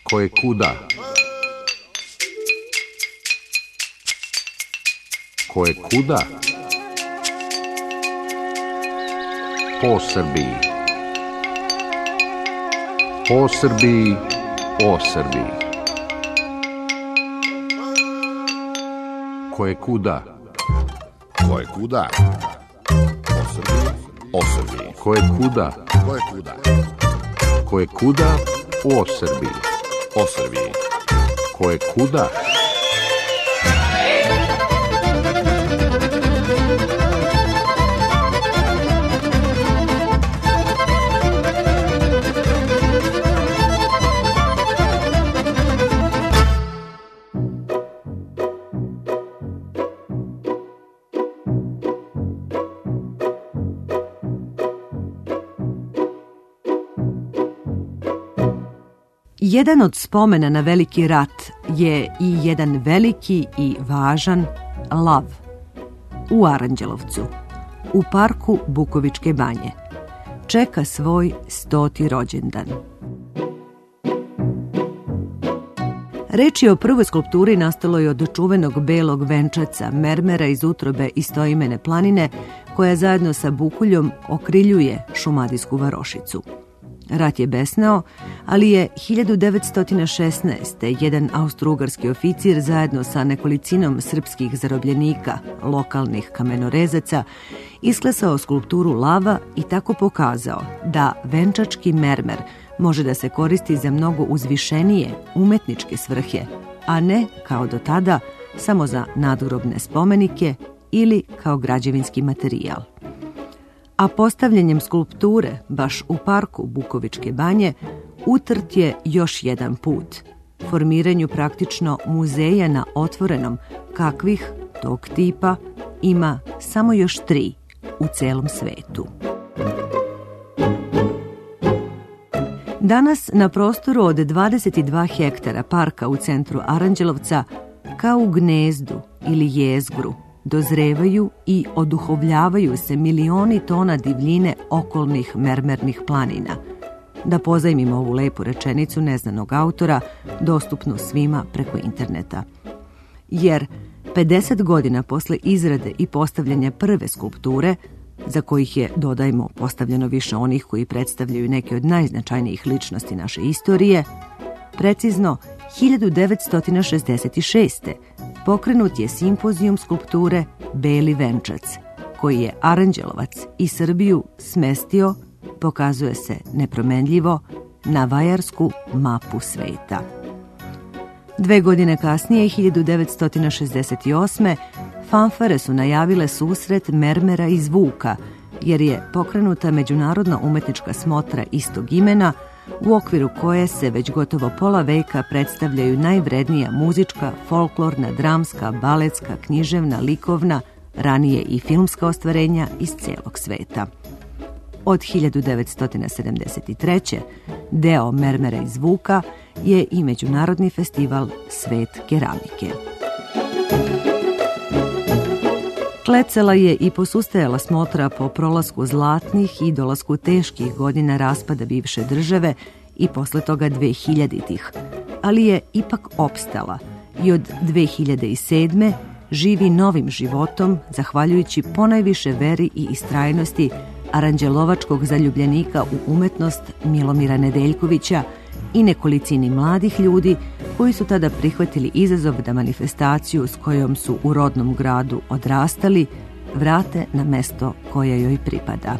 Koje kuda? Koje kuda? Po Srbiji. Po Srbiji, o Srbiji. Koje kuda? Koje kuda? O Srbiji, o Srbiji. Koje kuda? Koje kuda? Koje kuda? O Srbiji. O Srbiji. Koje kuda? Jedan od spomena na veliki rat je i jedan veliki i važan lav u Aranđelovcu, u parku Bukovičke banje. Čeka svoj 100. rođendan. Reč je o prvoj skulpturi nastaloj od čuvenog belog venčaca, mermera iz utrobe istoimene planine, koja zajedno sa Bukuljom okriljuje šumadijsku varošicu. Rat je besneo, ali je 1916. jedan austrougarski oficir zajedno sa nekolicinom srpskih zarobljenika, lokalnih kamenorezaca, isklesao skulpturu lava i tako pokazao da venčački mermer može da se koristi za mnogo uzvišenije umetničke svrhe, a ne, kao do tada, samo za nadgrobne spomenike ili kao građevinski materijal. A postavljanjem skulpture baš u parku Bukovičke banje utrt je još jedan put, formiranju praktično muzeja na otvorenom, kakvih tog tipa ima samo još 3 u celom svetu. Danas na prostoru od 22 hektara parka u centru Aranđelovca, kao u gnezdu ili jezgru, dozrevaju i oduhovljavaju se milioni tona divljine okolnih mermernih planina. Da pozajmimo ovu lepu rečenicu neznanog autora, dostupnu svima preko interneta. Jer 50 godina posle izrade i postavljanja prve skulpture, za kojih je, dodajmo, postavljeno više onih koji predstavljaju neke od najznačajnijih ličnosti naše istorije, precizno 1966. pokrenut je simpozijum skulpture Beli venčac, koji je Aranđelovac i Srbiju smestio, pokazuje se nepromenljivo, na vajarsku mapu sveta. 2 godine kasnije, 1968. fanfare su najavile susret mermera iz Vuka, jer je pokrenuta međunarodna umetnička smotra istog imena, u okviru koje se već gotovo pola veka predstavljaju najvrednija muzička, folklorna, dramska, baletska, književna, likovna, ranije i filmska ostvarenja iz celog sveta. Od 1973. deo mermera iz Vuka je i međunarodni festival Svet keramike. Klecela je i posustajala smotra po prolasku zlatnih i dolasku teških godina raspada bivše države i posle toga 2000-ih, ali je ipak opstala i od 2007. živi novim životom, zahvaljujući ponajviše veri i istrajnosti aranđelovačkog zaljubljenika u umetnost Milomira Nedeljkovića i nekolicini mladih ljudi koji su tada prihvatili izazov da manifestaciju s kojom su u rodnom gradu odrastali vrate na mesto koje joj pripada.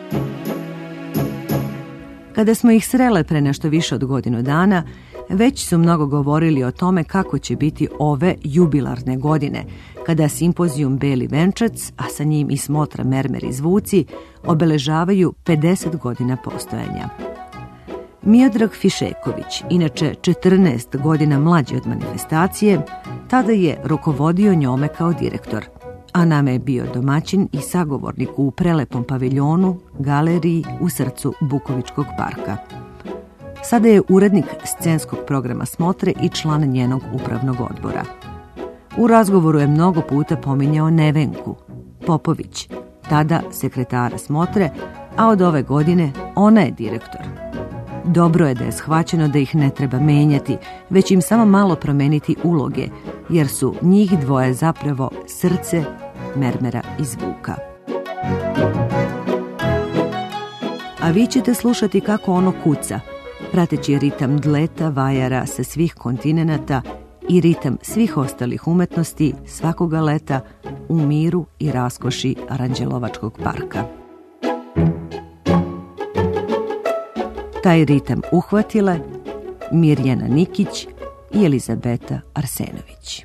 Kada smo ih srele pre nešto više od godinu dana, već su mnogo govorili o tome kako će biti ove jubilarne godine, kada simpozijum Beli venčac, a sa njim i smotra Mermer iz Vuci, obeležavaju 50 godina postojanja. Miodrag Fišeković, inače 14 godina mlađi od manifestacije, tada je rukovodio njome kao direktor, a nama je bio domaćin i sagovornik u prelepom paviljonu, galeriji u srcu Bukovičkog parka. Sada je urednik scenskog programa smotre i član njenog upravnog odbora. U razgovoru je mnogo puta pominjao Nevenku Popović, tada sekretara smotre, a od ove godine ona je direktor. Dobro je da je shvaćeno da ih ne treba menjati, već im samo malo promeniti uloge, jer su njih dvoje zapravo srce mermera i zvuka. A vi ćete slušati kako ono kuca, prateći ritam dleta, vajara sa svih kontinenata i ritam svih ostalih umetnosti svakoga leta u miru i raskoši Aranđelovačkog parka. Taj ritam uhvatile Mirjana Nikić i Elizabeta Arsenović.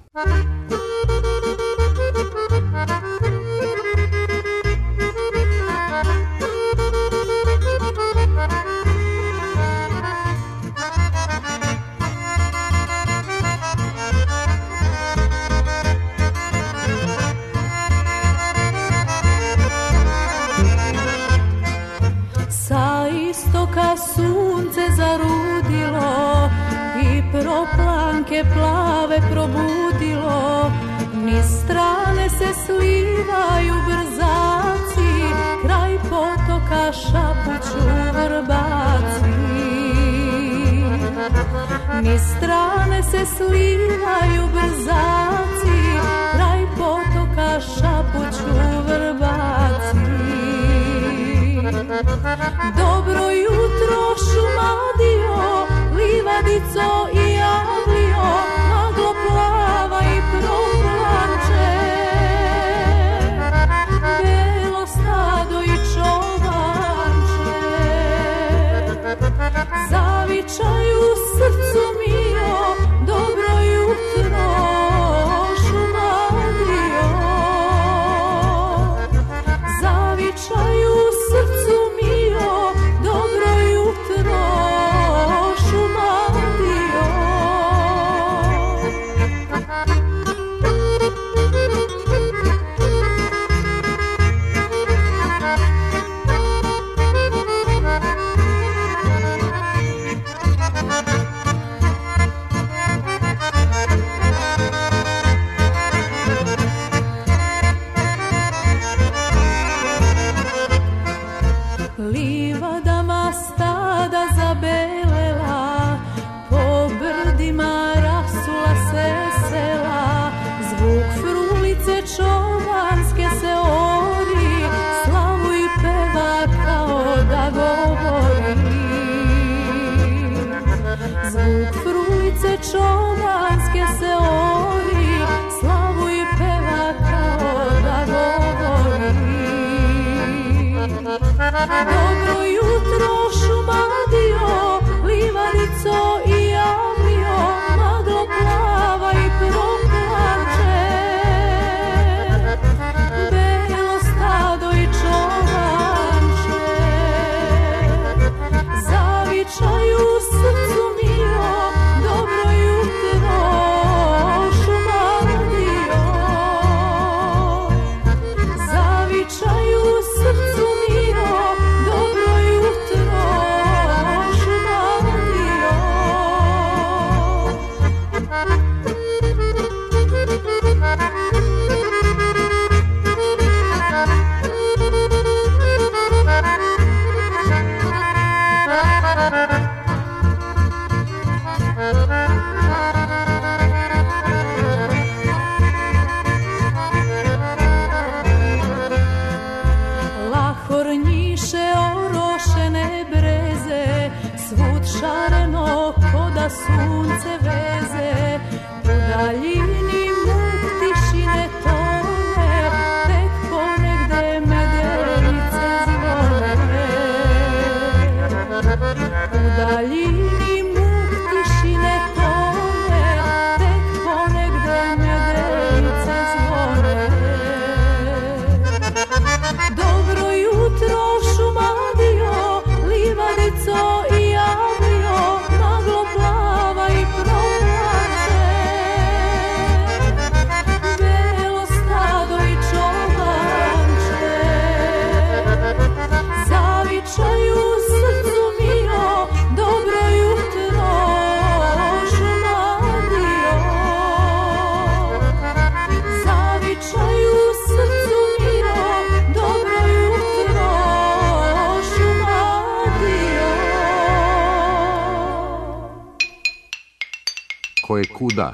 Sunce zarudilo i proplanke plave probudilo, niz strane se slivaju brzaci, kraj potoka šapuću vrbaci. Niz strane se slivaju brzaci, kraj potoka šapuću vrbaci. Dobro jutro šumadio, livadico i javlio, maglo plava i proplanče. Belo stado i čobanče zavičaju srcu mio, dobro jutro šumadio. Zavičaju srcu mio, dobro jutro šumadio. Livadama stada zabelela, po brdima rasula se sela, zvuk frulice čovanske se ori, slavu i peva kao da govori. Zvuk frulice čovanske se ori, slavu i peva kao da govori. Dobro jutro šumadio, livadico i javlio, maglo plava i proplanče. Belo stado i čobanče zavičaju srcu mio, dobro jutro šumadio. Zavičaju srcu mio, dobro jutro šumadio. Lahornjiše orošene breze, svud šareno ko da sunce veze, u daljini muk tišine tone, tek ponegde medenice zvone. U daljini muk tišine tone, tek ponegde medenice zvone. Dobro jutro šumadio, livadico i javlio, maglo plava i proplanče. Belo stado i čobanče zavičaju srcu mio, dobro jutro koje kuda.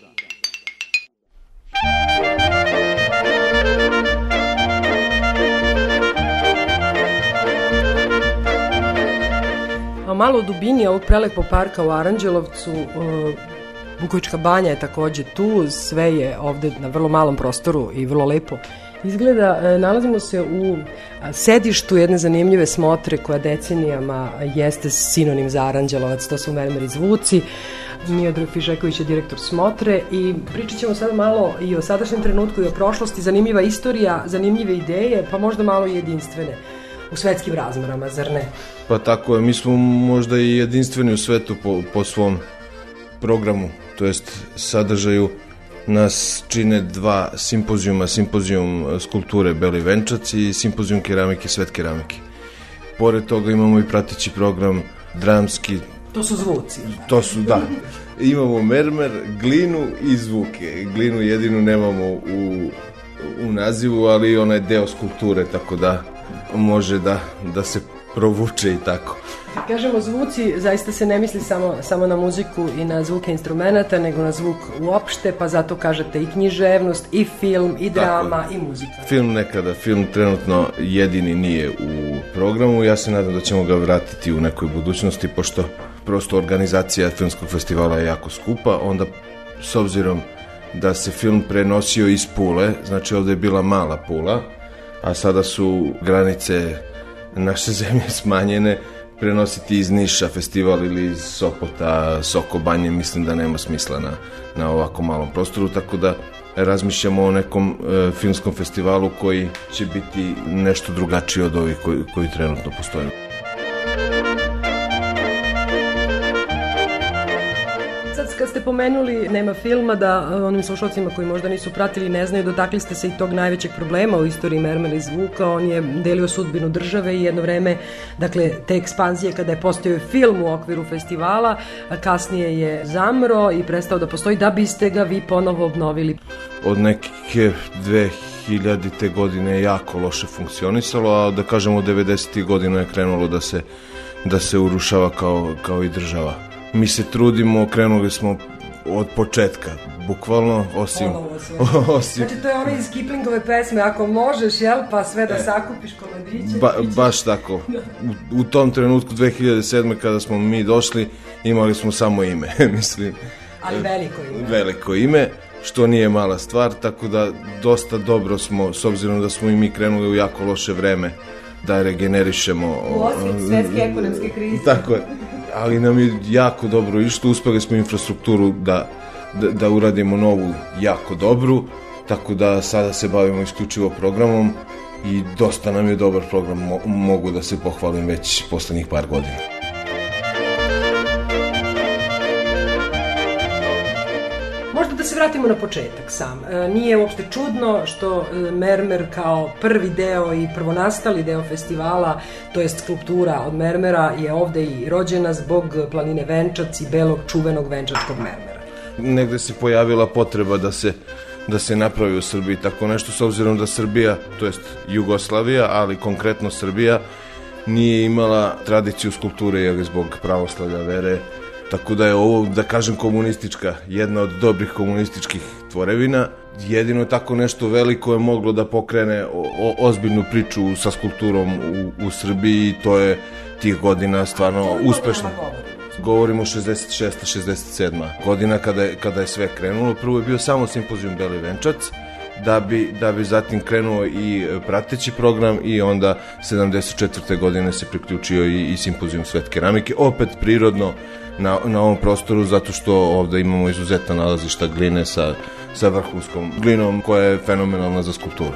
A malo u dubini ovog prelepog parka u Aranđelovcu, Bukovička banja je takođe tu, sve je ovde na vrlo malom prostoru i vrlo lepo izgleda. Nalazimo se u sedištu jedne zanimljive smotre koja decenijama jeste sinonim za Aranđelovac, to su Mermer i zvuci. Miodrag Fižeković je direktor smotre i pričat ćemo sada malo i o sadašnjem trenutku i o prošlosti, zanimljiva istorija, zanimljive ideje, pa možda malo i jedinstvene u svetskim razmerama, zar ne? Pa tako je, mi smo možda i jedinstveni u svetu po svom programu, to jest sadržaju. Nas čine dva simpozijuma, simpozijum skulpture Beli venčac i simpozijum keramike Svet keramike. Pored toga imamo i prateći program dramski. To su zvuci. To su, da. Imamo mermer, glinu i zvuke. Glinu jedinu nemamo u nazivu, ali ona je deo skulpture, tako da može da se provuče i tako. Kažemo zvuci, zaista se ne misli samo na muziku i na zvuke instrumenta, nego na zvuk uopšte, pa zato kažete i književnost, i film, i drama, i muzika. Film nekada, film trenutno jedini nije u programu, ja se nadam da ćemo ga vratiti u nekoj budućnosti, pošto prosto organizacija filmskog festivala je jako skupa, onda s obzirom da se film prenosio iz Pule, znači ovde je bila mala Pula, a sada su granice naše zemlje smanjene, prenositi iz Niša festival ili iz Sopota, Soko Banje, mislim da nema smisla na ovako malom prostoru, tako da razmišljamo o nekom filmskom festivalu koji će biti nešto drugačiji od ovih koji trenutno postoje. Kad ste pomenuli nema filma, da onim slušalcima koji možda nisu pratili ne znaju, dotakli ste se i tog najvećeg problema u istoriji mermera i zvuka. On je delio sudbinu države i jedno vreme, dakle, te ekspanzije kada je postojao film u okviru festivala, a kasnije je zamro i prestao da postoji, da biste ga vi ponovo obnovili. Od neke 2000. godine je jako loše funkcionisalo, a da kažemo od 90. godina je krenulo da se urušava kao i država. Mi se trudimo, krenuli smo od početka, bukvalno, osim... Znači, to je ono iz Kiplingove pesme, ako možeš, jel, pa sve da sakupiš komadiće. Baš tako. U tom trenutku, 2007. kada smo mi došli, imali smo samo ime, mislim. Ali veliko ime. Veliko ime, što nije mala stvar, tako da dosta dobro smo, s obzirom da smo i mi krenuli u jako loše vreme, da regenerišemo... U osvit svetske ekonomske krize. Tako je. Ali nam je jako dobro išlo, uspeli smo infrastrukturu da uradimo novu jako dobru, tako da sada se bavimo isključivo programom i dosta nam je dobar program, mogu da se pohvalim već poslednjih par godina. Možda da se vratimo na početak sam. Nije uopšte čudno što mermer kao prvi deo i prvonastali deo festivala, to jest skulptura od mermera, je ovde i rođena zbog planine Venčac i belog čuvenog venčačkog mermera. Negde se pojavila potreba da se napravi u Srbiji tako nešto, s obzirom da Srbija, to jest Jugoslavija, ali konkretno Srbija, nije imala tradiciju skulpture, jer zbog pravoslavlja vere. Tako da je ovo, da kažem, komunistička, jedna od dobrih komunističkih tvorevina. Jedino tako nešto veliko je moglo da pokrene ozbiljnu priču sa skulpturom u Srbiji i to je tih godina stvarno uspešno. Govorimo 66. 67. godina kada je sve krenulo. Prvo je bio samo simpozijum Beli venčac, da bi zatim krenuo i prateći program i onda 74. godine se priključio i simpozijum Svet keramike, opet prirodno na ovom prostoru, zato što ovde imamo izuzetna nalazišta gline sa vrhunskom glinom koja je fenomenalna za skulpturu.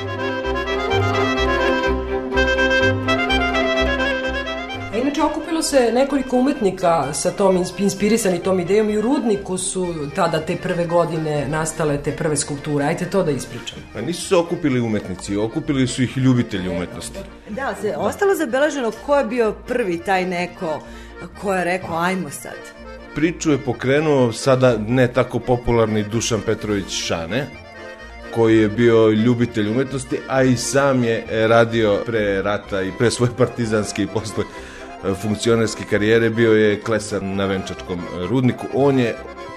Inače, okupilo se nekoliko umetnika sa tom inspirisani tom idejom i u Rudniku su tada te prve godine nastale te prve skulpture. Ajte to da ispričam. Pa nisu se okupili umetnici, okupili su ih ljubitelji umetnosti. Da, ostalo zabeleženo ko je bio prvi taj neko ko je rekao ajmo sad. Priču je pokrenuo sada ne tako popularni Dušan Petrović Šane, koji je bio ljubitelj umetnosti, a i sam je radio pre rata i pre svoje partizanske i posle funkcionerske karijere, bio je klesar na Venčačkom rudniku. On je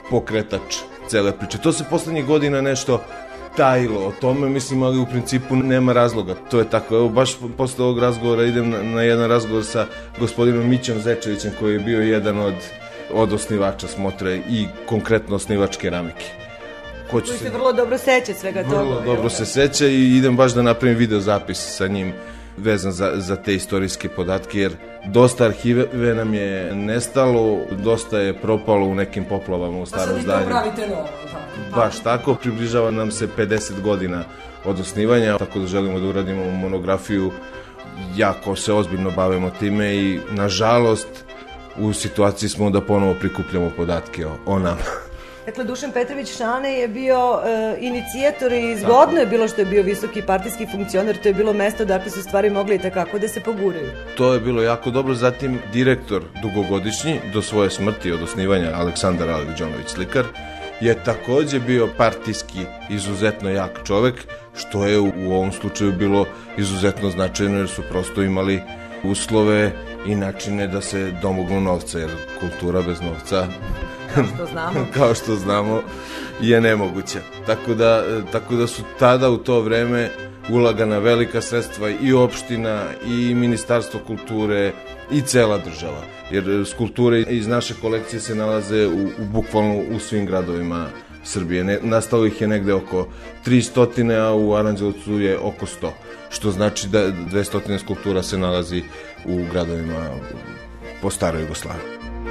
pokretač cele priče. To se poslednjih godina nešto tajilo o tome, mislim, ali u principu nema razloga. To je tako. Evo, baš posle ovog razgovora idem na jedan razgovor sa gospodinom Mićom Zečevićem, koji je bio jedan od osnivača Smotre i konkretno osnivač keramike. Koji se vrlo dobro seća svega toga. Vrlo dobro se seća i idem baš da napravim video zapis sa njim vezan za te istorijske podatke, jer dosta arhive nam je nestalo, dosta je propalo u nekim poplavama u starom zdanju. Pa sad i to pravite novo. Baš tako, približava nam se 50 godina od osnivanja, tako da želimo da uradimo monografiju, jako se ozbiljno bavimo time i nažalost u situaciji smo da ponovo prikupljamo podatke o nama. Dakle, Dušan Petrović Šane je bio inicijator i zgodno je bilo što je bio visoki partijski funkcioner, to je bilo mesto dakle su stvari mogli i takako da se poguraju. To je bilo jako dobro, zatim direktor dugogodišnji do svoje smrti od osnivanja Aleksandar Aligđonović Slikar je takođe bio partijski izuzetno jak čovek, što je u ovom slučaju bilo izuzetno značajno jer su prosto imali uslove i načine da se domognu novca, jer kultura bez novca kao što znamo je nemoguća. Tako da su tada u to vreme ulagana velika sredstva i opština i Ministarstvo kulture i cela država. Jer skulpture iz naše kolekcije se nalaze bukvalno u svim gradovima Srbije. Nastalo ih je negde oko 300, a u Aranđelovcu je oko 100. Što znači da 200 skulptura se nalazi u gradovima po staroj Jugoslaviji.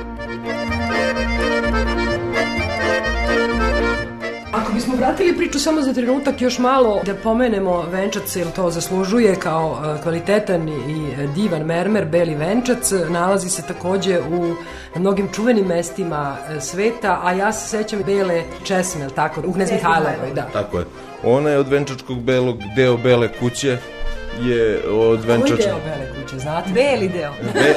Ako bismo vratili priču samo za trenutak još malo da pomenemo venčac, jer to zaslužuje kao kvalitetan i divan mermer, beli venčac, nalazi se takođe na mnogim čuvenim mestima sveta, a ja se sećam bele česme, tako, u Knez Mihajlovoj, da. Tako je. Ona je od venčačkog belog, deo bele kuće je od venčačkog... Koji deo bele kuće, znate? Beli deo.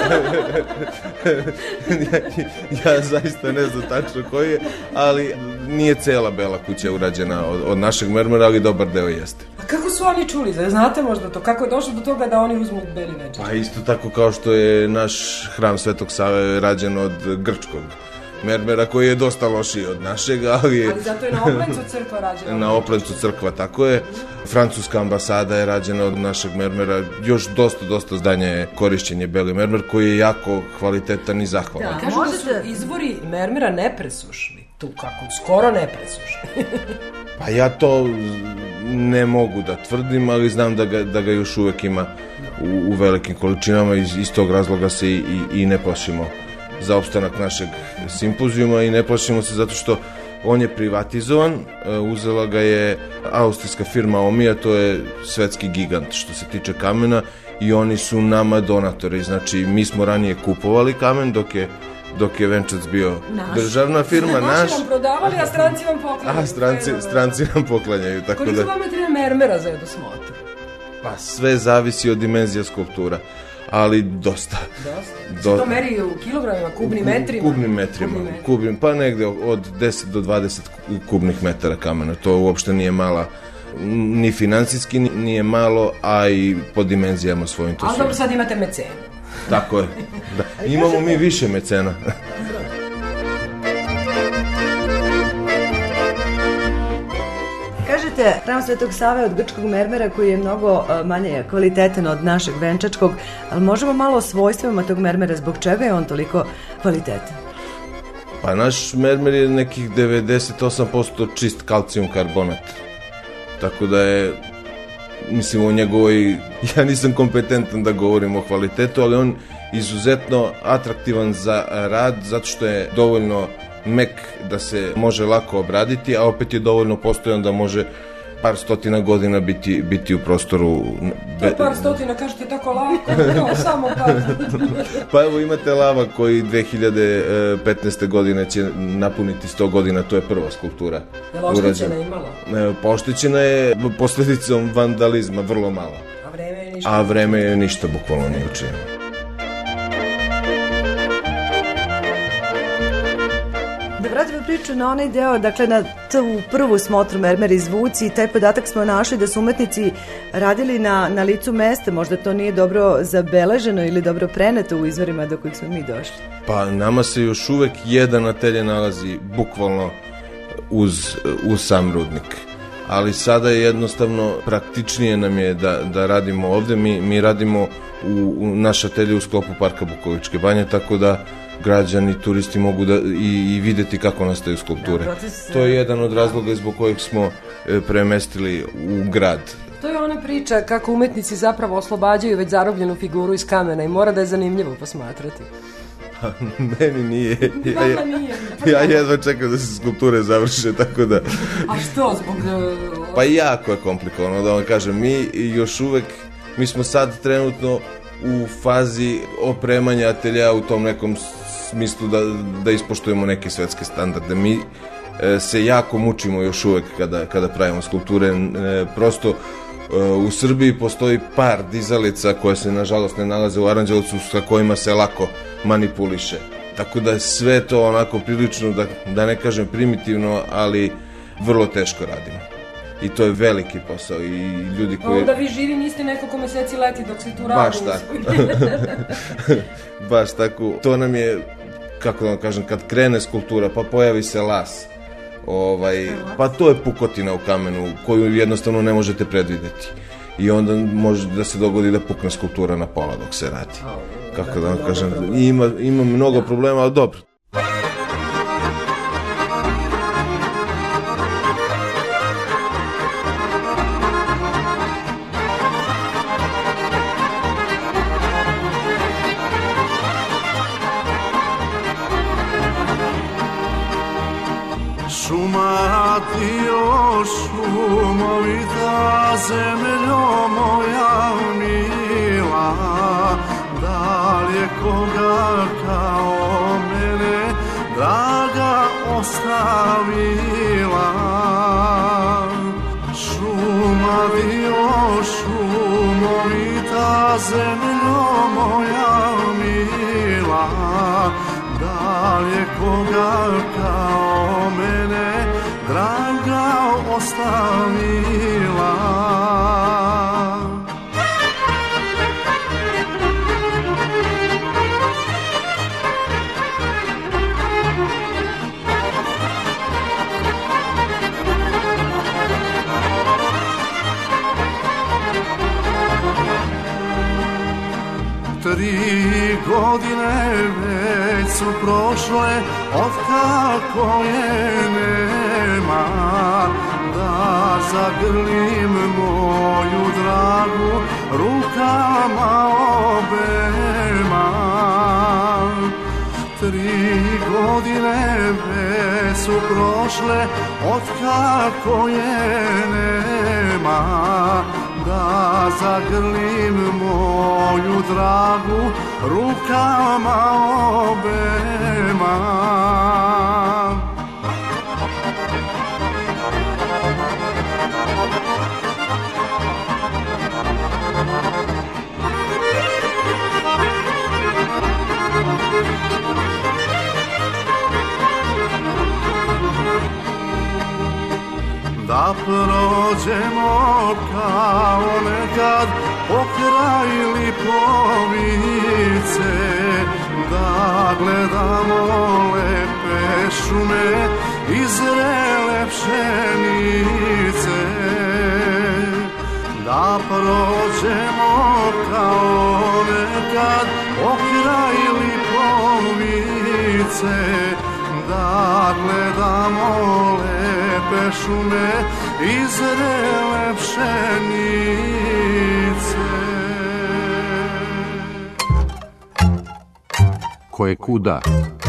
Ja zaista ne znam tačno koji je, ali nije cela bela kuća urađena od našeg mermera, ali dobar deo jeste. A kako su oni čuli? Znate možda to? Kako je došlo do toga da oni uzmu beli venčac? Pa isto tako kao što je naš hram Svetog Save rađen od grčkog mermera, koji je dosta lošiji od našeg, ali zato je na Oplencu crkva rađena. Na Oplencu crkva, tako je. Francuska ambasada je rađena od našeg mermera. Još dosta zdanja je korišćen je beli mermer, koji je jako kvalitetan i zahvalan. Da, kažu da su izvori mermera nepresušni. Tu kako, skoro nepresušni. Pa ja to ne mogu da tvrdim, ali znam da ga još uvek ima u velikim količinama. Iz tog razloga se i ne plašimo za opstanak našeg simpozijuma i ne plašimo se zato što on je privatizovan, uzela ga je austrijska firma Omija, to je svetski gigant što se tiče kamena i oni su nama donatori, znači mi smo ranije kupovali kamen dok je venčac bio državna firma, naši nam prodavali, a stranci vam poklanjaju. A stranci nam poklanjaju, tako da... Koliko vama treba mermera za jednu Smotru? Pa sve zavisi od dimenzija skulptura, ali dosta. Se to meri u kilogramima, kubnim metrima? Kubnim metrima, pa negde od 10 do 20 kubnih metara kamena. To uopšte nije mala, ni finansijski nije malo, a i po dimenzijama svojim to su. Ali dobro, sad imate mecenu. Tako je. Da. Imamo mi više mecena. Kažete, hram Svetog Save od grčkog mermera koji je mnogo manje kvalitetan od našeg venčačkog, ali možemo malo o svojstvima tog mermera, zbog čega je on toliko kvalitetan? Pa naš mermer je nekih 98% čist kalcijum karbonat. Tako da je, mislim, o njegovoj, ja nisam kompetentan da govorim o kvalitetu, ali on izuzetno atraktivan za rad, zato što je dovoljno mek da se može lako obraditi, a opet je dovoljno postojan da može par stotina godina biti u prostoru. Par stotina, kažete tako lako, samo par. Pa evo imate lava koji 2015. godine će napuniti 100 godina, to je prva skulptura. Je li oštećena imala? Poštećena je posledicom vandalizma, vrlo malo. A vreme je ništa bukvalno nije učinilo. Da vratimo priču na onaj deo, dakle na tu prvu smotru Mermer izvuci i taj podatak smo našli da su umetnici radili na licu mesta, možda to nije dobro zabeleženo ili dobro preneto u izvorima do kojih smo mi došli. Pa nama se još uvek jedan atelje nalazi bukvalno uz sam rudnik. Ali sada je jednostavno praktičnije nam je da radimo ovde. Mi radimo u naš atelje u sklopu Parka Bukovičke banje, tako da građani, turisti mogu da i videti kako nastaju skulpture. To je jedan od razloga zbog kojeg smo premestili u grad. To je ona priča kako umetnici zapravo oslobađaju već zarobljenu figuru iz kamena i mora da je zanimljivo posmatrati. Meni nije. Ja jedva čekam da se skulpture završe, tako da... A što, zbog... Pa jako je komplikovano, da vam kažem. Mi smo sad trenutno u fazi opremanja atelja u tom nekom smislu da ispoštujemo neke svetske standarde. Mi se jako mučimo još uvek kada pravimo skulpture. Prosto u Srbiji postoji par dizalica koje se nažalost ne nalaze u Aranđelovcu sa kojima se lako manipuliše. Tako da je sve to onako prilično, da ne kažem primitivno, ali vrlo teško radimo. I to je veliki posao i ljudi koji... Onda vi živi niste nekoliko meseci leti dok se tu radi. Baš tako. Baš tako. To nam je, kako da vam kažem, kad krene skulptura pa pojavi se las, pa to je pukotina u kamenu koju jednostavno ne možete predvideti. I onda može da se dogodi da pukne skulptura na pola dok se radi. Kako da vam kažem, ima mnogo problema, ali dobro. Šuma ti o šumovita zemljo moja mila, da li je koga kao mene draga ostavila? Šuma ti o šumovita zemljo moja mila, da li je koga kao mene draga ostavila? Tri godine već su prošle od kako je nema, da zagrlim moju dragu rukama obema. 3 godine već su prošle od kako je nema, da zagrlim moju dragu rukama obema. Da prođemo kao nekad pokraj Lipovice, da gledamo lepe šume i zrele pšenice. Da prođemo kao nekad pokraj Lipovice, da gledamo lepe šume i zrele pšenice. Ko je kuda?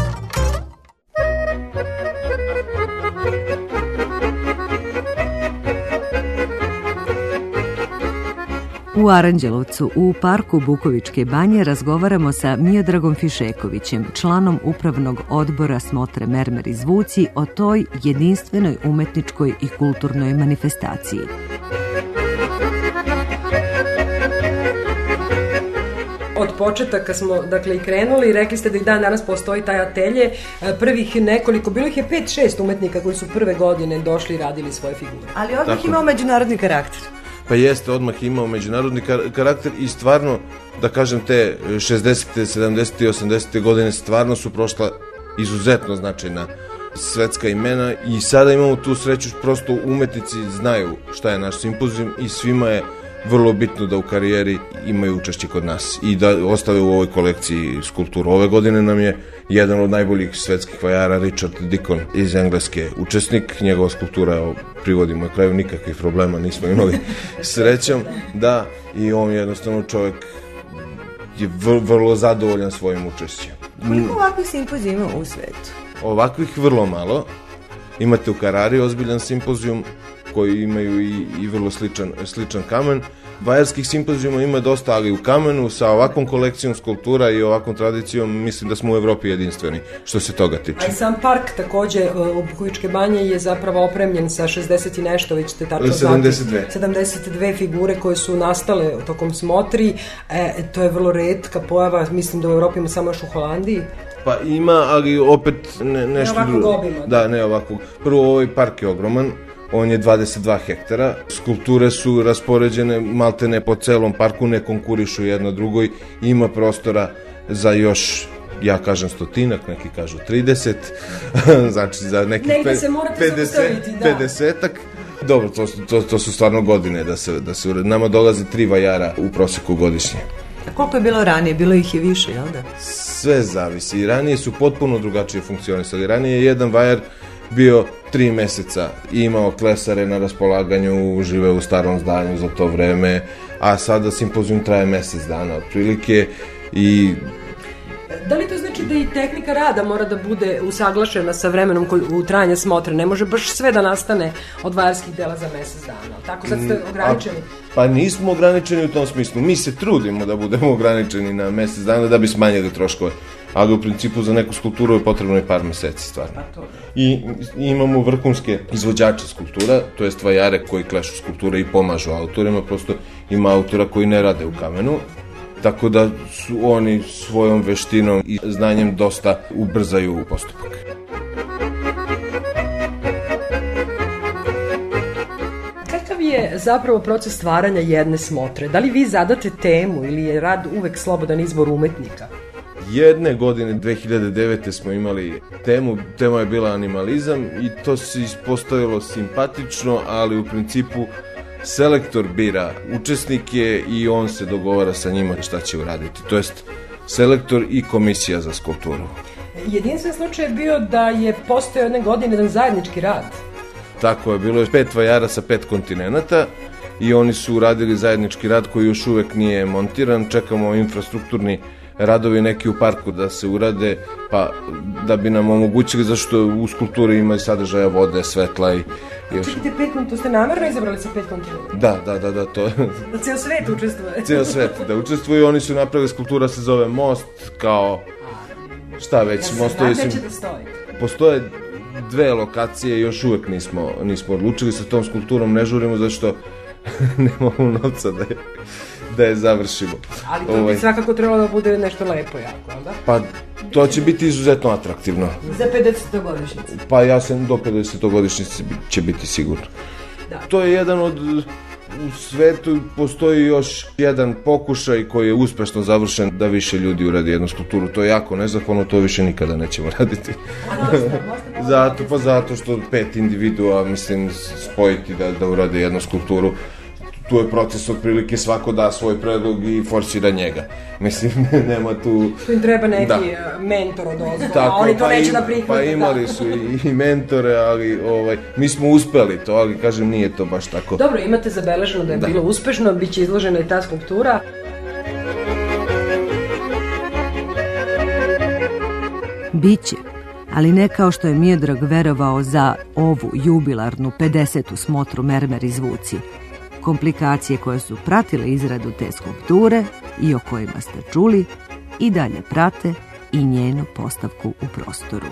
U Aranđelovcu, u parku Bukovičke banje, razgovaramo sa Miodragom Fišekovićem, članom upravnog odbora Smotre Mermer izvuci, o toj jedinstvenoj umetničkoj i kulturnoj manifestaciji. Od početak kad smo dakle i krenuli i rekli ste da i dan danas postoji taj atelje. Prvih nekoliko, bilo ih je 5-6 umetnika koji su prve godine došli i radili svoje figure. Ali odmah imao međunarodni karakter. Pa jeste, odmah imao međunarodni karakter i stvarno, da kažem, te 60. 70. i 80. godine stvarno su prošla izuzetno značajna svetska imena i sada imamo tu sreću, prosto umetnici znaju šta je naš simpozijum i svima je vrlo bitno da u karijeri imaju učešće kod nas i da ostave u ovoj kolekciji skulpturu. Ove godine nam je jedan od najboljih svetskih vajara, Richard Deacon iz Engleske, učesnik. Njegova skulptura, privodimo na kraju, nikakvih problema nismo imali srećom. Da, i on jednostavno čovjek je vrlo zadovoljan svojim učešćem. Koliko ovakvih simpozija ima u svetu? Ovakvih vrlo malo. Imate u Karari ozbiljan simpozijum koji imaju i vrlo sličan kamen. Vajarskih simpozijuma ima dosta, ali u kamenu sa ovakvom kolekcijom skulptura i ovakvom tradicijom mislim da smo u Evropi jedinstveni što se toga tiče. A i sam park takođe u Bukovičke banje je zapravo opremljen sa 60 i nešto, već ste tačno 72 figure koje su nastale tokom smotri. To je vrlo retka pojava, mislim da u Evropi ima samo još u Holandiji. Pa ima, ali opet nešto ne drugo. Obima, da, ne ovakvog. Prvo, ovaj park je ogroman. On je 22 hektara. Skulpture su raspoređene maltene po celom parku, ne konkurišu jedna drugoj. Ima prostora za još, ja kažem 100-ak, neki kažu 30, znači za nekih 50-ak. Dobro, to su stvarno godine da se uredi. Nama dolazi 3 vajara u proseku godišnje. A koliko je bilo ranije? Bilo ih je više, jel da? Sve zavisi. I ranije su potpuno drugačije funkcionisali. Ranije je jedan vajar bio 3 meseca i imao klesare na raspolaganju, žive u starom zdanju za to vreme, a sada simpozijum traje mesec dana otprilike i... Da li to znači da i tehnika rada mora da bude usaglašena sa vremenom u trajanja smotre? Ne može baš sve da nastane od vajarskih dela za mesec dana. Tako sad ste ograničeni? Pa nismo ograničeni u tom smislu. Mi se trudimo da budemo ograničeni na mesec dana da bi smanjili troškove. Ali u principu za neku skulpturu je potrebno i par meseci stvarno. I imamo vrhunske izvođače skulptura, to jest vajare koji klešu skulpture i pomažu autorima, prosto ima autora koji ne rade u kamenu, tako da su oni svojom veštinom i znanjem dosta ubrzaju postupak. Kakav je zapravo proces stvaranja jedne smotre? Da li vi zadate temu ili je rad uvek slobodan izbor umetnika? Jedne godine, 2009. smo imali temu, tema je bila animalizam i to se ispostavilo simpatično, ali u principu selektor bira učesnike i on se dogovara sa njima šta će uraditi. To jest selektor i komisija za skulpturu. Jedinstven slučaj je bio da je postojao jedne godine jedan zajednički rad. Tako je, bilo je 5 vajara sa 5 kontinenata i oni su uradili zajednički rad koji još uvek nije montiran. Čekamo infrastrukturni radovi neki u parku da se urade, pa da bi nam omogućili, zašto u skulpturi ima i sadržaja vode, svetla i još... Čekajte, 5, to ste namerno izabrali sa 5 kontinenta? Da, to... Da ceo svet učestvuje? Ceo svet, da učestvuje, oni su napravili, skulptura se zove Most, kao... Šta već, mostovi su... Postoje 2 lokacije, još uvek nismo odlučili, sa tom skulpturom ne žurimo, zašto nemamo novca da je završimo. Ali to bi svakako trebalo da bude nešto lepo jako, da? Pa to će biti izuzetno atraktivno. Za 50. godišnjice? Pa ja sam do 50. godišnjice će biti sigurno. Da. To je jedan od... U svetu postoji još jedan pokušaj koji je uspešno završen da više ljudi uradi jednu skulpturu. To je jako nezahvalno, to više nikada nećemo raditi. Zato što 5 individua, mislim, spojiti da urade jednu skulpturu. Tu je proces otprilike, svako da svoj predlog i forsira njega. Mislim, nema tu... Tu im treba neki mentor od ozgo, a oni to neće da prihvate. Pa imali su i mentore, ali mi smo uspeli to, ali kažem, nije to baš tako. Dobro, imate zabeleženo da je bilo uspešno, bit će izložena i ta skulptura. Biće, ali ne kao što je Miodrag verovao za ovu jubilarnu 50. smotru Mermer i zvuci. Komplikacije koje su pratile izradu te skulpture i o kojima ste čuli i dalje prate i njenu postavku u prostoru.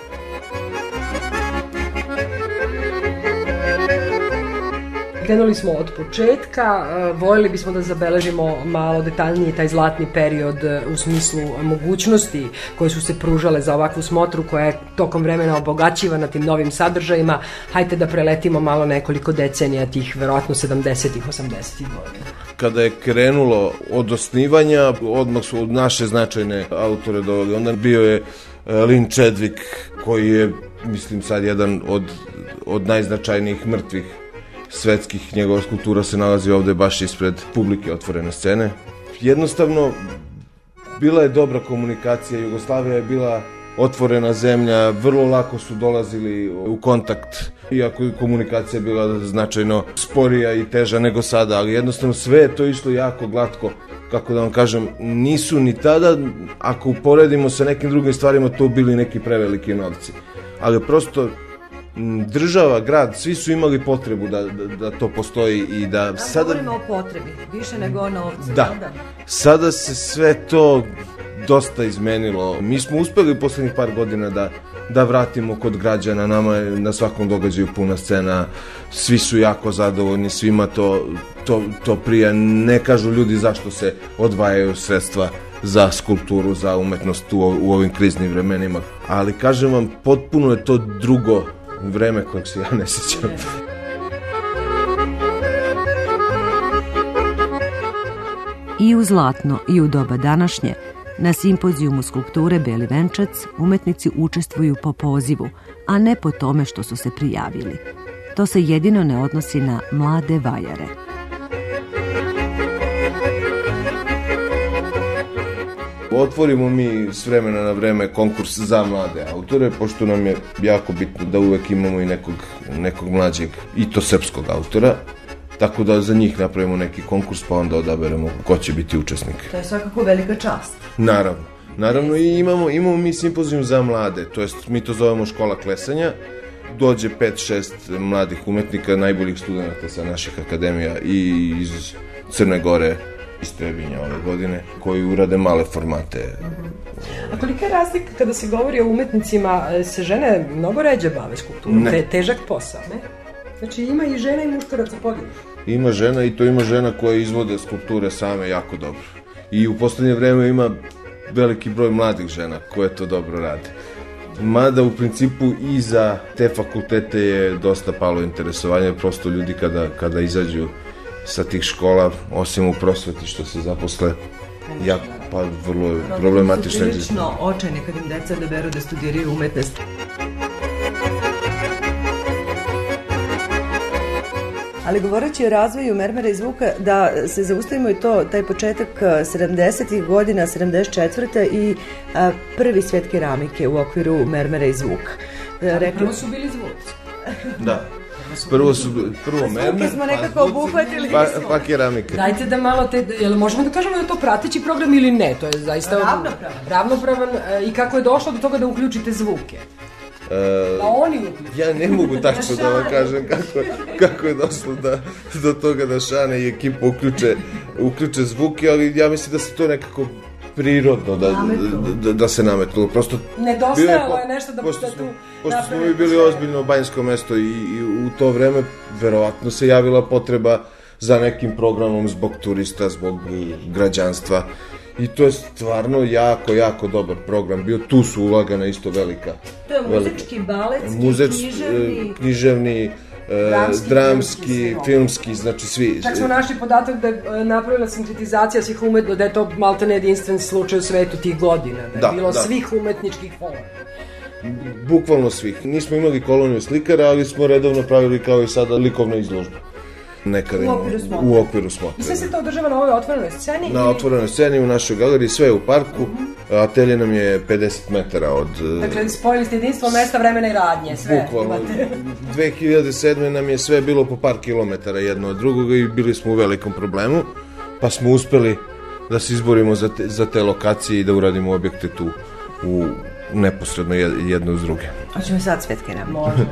krenuli smo od početka, voljeli bismo da zabeležimo malo detaljnije taj zlatni period u smislu mogućnosti koje su se pružale za ovakvu smotru koja je tokom vremena obogaćivana tim novim sadržajima. Hajde da preletimo malo nekoliko decenija tih verovatno 70-ih, 80-ih godina. Kada je krenulo od osnivanja, odmah su od naše značajne autore doveli. Onda bio je Lynn Chadwick, koji je, mislim, sad jedan od najznačajnijih mrtvih svetskih. Njegova skulptura se nalazi ovde baš ispred publike otvorene scene. Jednostavno, bila je dobra komunikacija, Jugoslavija je bila otvorena zemlja, vrlo lako su dolazili u kontakt, iako je komunikacija bila značajno sporija i teža nego sada, ali jednostavno sve je to išlo jako glatko. Kako da vam kažem, nisu ni tada, ako uporedimo sa nekim drugim stvarima, to bili neki preveliki novci. Ali prosto država, grad, svi su imali potrebu da to postoji i da sada... Govorimo o potrebi, više nego o novcu. Da, sada se sve to dosta izmenilo. Mi smo uspeli poslednjih par godina da vratimo kod građana, nama je na svakom događaju puna scena, svi su jako zadovoljni, svima to prija. Ne kažu ljudi zašto se odvajaju sredstva za skulpturu, za umetnost u ovim kriznim vremenima. Ali kažem vam, potpuno je to drugo vreme kojeg se ja ne sjećam. I u zlatno i u doba današnje, na simpozijumu skulpture Beli venčac umetnici učestvuju po pozivu, a ne po tome što su se prijavili. To se jedino ne odnosi na mlade vajare. Otvorimo mi s vremena na vreme konkurs za mlade autore, pošto nam je jako bitno da uvek imamo i nekog mlađeg, i to srpskog autora. Tako da za njih napravimo neki konkurs, pa onda odaberemo ko će biti učesnik. To je svakako velika čast. Naravno i imamo mi simpozijum za mlade, to jest mi to zovemo škola klesanja. Dođe 5-6 mladih umetnika, najboljih studenta sa naših akademija i iz Crne Gore, iz Trebinja ove godine, koji urade male formate. A kolika je razlika kada se govori o umetnicima, se žene mnogo ređe bave skulpturom, težak posao, ne? Znači ima i žena i muškaraca podijeli. Ima žena i to ima žena koje izvode skulpture same jako dobro. I u poslednje vreme ima veliki broj mladih žena koje to dobro rade. Mada u principu i za te fakultete je dosta palo interesovanje, prosto ljudi kada izađu sa tih škola, osim u prosveti što se zaposle, pa vrlo je problematično. Su prilično očajni kad im deca odaberu da studiraju umetnost. Ali govoreći o razvoju mermera i zvuka, da se zaustavimo i taj početak 70-ih godina, 74. i prvi svet keramike u okviru mermera i zvuka. Prvo su bili zvuci. Da. Prvo mermer, zvuke smo nekako obuhvatili. Pa keramika. Dajte da malo jel možemo da kažemo da je to prateći program ili ne? To je zaista ravnopravan. I kako je došlo do toga da uključite zvuke? Da oni uključuju. Ja ne mogu tačno da vam kažem kako je došlo do toga da Šane i ekipa uključe zvuke, ali ja mislim da se to nekako prirodno da se nametnulo. Prosto nedostajalo je nešto da pošto smo mi bili ozbiljno banjsko mesto i u to vreme verovatno se javila potreba za nekim programom zbog turista, zbog građanstva. I to je stvarno jako dobar program bio. Tu su ulagana isto velika. To je muzički, baletski, književni, dramski, filmski, znači svi. Čak smo našli podatak da je napravila sinkretizacija svih umetnika, da je to maltene jedinstven slučaj u svetu tih godina, da je bilo svih umetničkih forma. Bukvalno svih. Nismo imali koloniju slikara, ali smo redovno pravili kao i sada likovnu izložbu. U okviru smotre. I sve se to održava na ovoj otvorenoj sceni? Na otvorenoj sceni u našoj galeriji, sve je u parku. Atelje nam je 50 metara od... Dakle, spojili ste jedinstvo mesta, vremena i radnje, sve. Bukvalno. 2007. nam je sve bilo po par kilometara jedno od drugoga i bili smo u velikom problemu, pa smo uspeli da se izborimo za te lokacije i da uradimo objekte tu neposredno jedno uz druge. Hoćemo sad svet keramike. Može.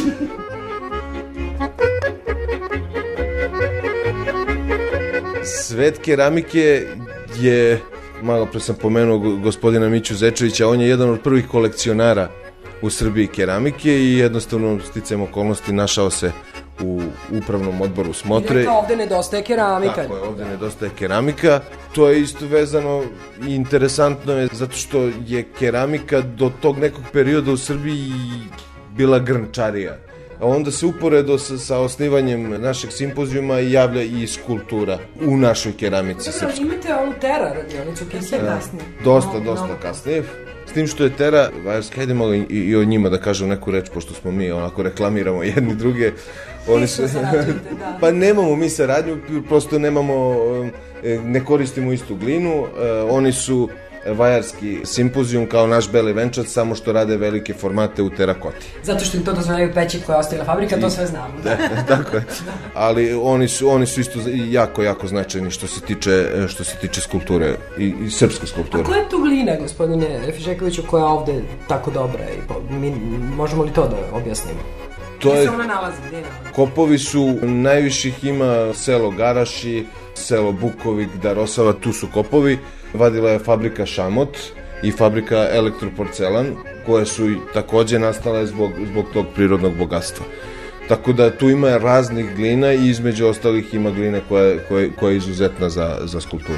Svet keramike je, malo pre sam pomenuo gospodina Miću Zečevića, on je jedan od prvih kolekcionara u Srbiji keramike i jednostavno sticajem okolnosti našao se u upravnom odboru Smotre. I rekao, ovde nedostaje keramika. Tako je, ovde nedostaje keramika. To je isto vezano i interesantno je zato što je keramika do tog nekog perioda u Srbiji bila grnčarija. A onda se uporedo sa osnivanjem našeg simpozijuma javlja i skulptura u našoj keramici srpskoj. Imate ovu Tera radionicu kasnije. Dosta kasnije. S tim što je Tera, vajarski, hajde malo i o njima da kažem neku reč, pošto smo mi onako reklamiramo jedni druge. Oni su, pa nemamo mi saradnju, prosto nemamo, ne koristimo istu glinu, oni su vajarski simpozijum kao naš Beli venčac, samo što rade velike formate u terakoti. Zato što im to dozvoljaju peći koja je ostavila fabrika, to sve znamo. Da, tako je. Ali oni su isto jako značajni što se tiče skulpture i srpske skulpture. A koja je tu glina, gospodine Fišekoviću, koja je ovde tako dobra? Mi možemo li to da objasnimo? Gde se ona nalazi? Kopovi su, najviših ima selo Garaši, selo Bukovik, Darosava, tu su kopovi. Vadila je fabrika Šamot i fabrika Elektroporcelan, koje su takođe nastale zbog tog prirodnog bogatstva. Tako da tu ima raznih glina i između ostalih ima gline koja je izuzetna za skulpturu.